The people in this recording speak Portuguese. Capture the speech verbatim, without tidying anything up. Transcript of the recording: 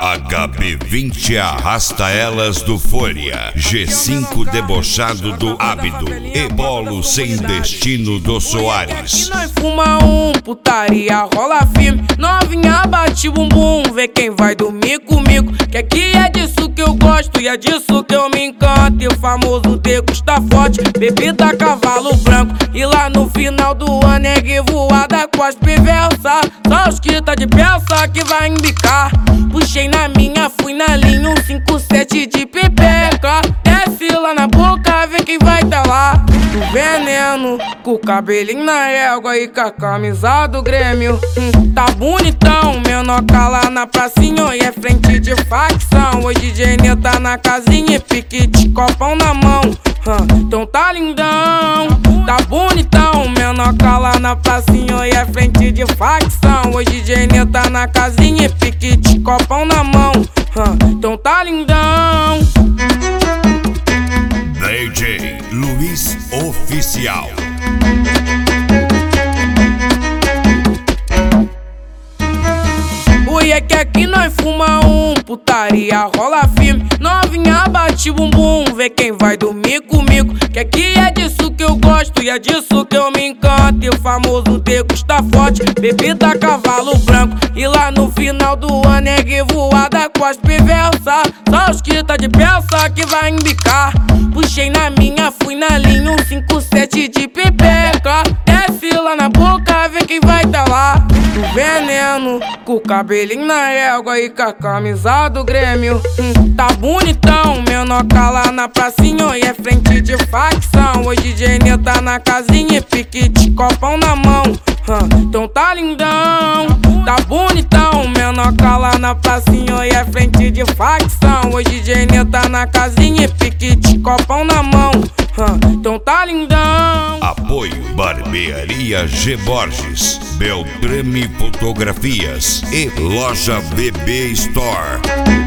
H B vinte arrasta elas do Folha, G cinco debochado do Ábido, Ebolo sem destino do Soares. Aqui nós fuma um, putaria rola firme, novinha bate bumbum, vê quem vai dormir comigo. Que aqui é disso que eu gosto e é disso que eu me encanto. E o famoso degusta forte, bebida cavalo branco. E lá no final do ano é voada com as perversa. Só os que tá de peça que vai embicar. Puxei na minha, fui na linha, um cinco sete de pepeca. Desce lá na boca, vê quem vai tá lá. Do veneno, com o cabelinho na régua e com a camisa do Grêmio. hum, Tá bonitão, menoca lá na pracinha e é frente de facção. Hoje D J Nê tá na casinha e pique de copão na mão. hum, Então tá lindão, tá bonitão, menoca lá na pracinha e é frente de facção. Hoje D J Nê tá na casinha e pique de copão na mão. hum, Então tá lindão. D J Luiz Oficial. Ui, é que aqui nós fuma um, putaria rola firme, novinha bate bumbum, vê quem vai dormir comigo. Que aqui é disso que eu gosto e é disso que eu me encanto. E o famoso degusta forte, bebida cavalo branco. E lá no final do ano é voada com as perversa. Só os que tá de peça que vai embicar. Puxei na minha, fui na linha, um cinco sete de pepeca. Desce lá na boca, vê quem vai tá lá. Do veneno, com o cabelinho na régua e com a camisa do Grêmio. hum, Tá bonitão, menoca lá na pracinha e é frente de facção. Hoje D J Nê tá na casinha e pique de copão na mão. hum, Então tá lindão, tá bonitão, menoca lá na pracinha e é frente de facção. Hoje D J Nê tá na casinha e pique de copão na mão. hum, Então tá lindão. Apoio Barbearia G Borges, Beltrame Fotografias e Loja B B Store.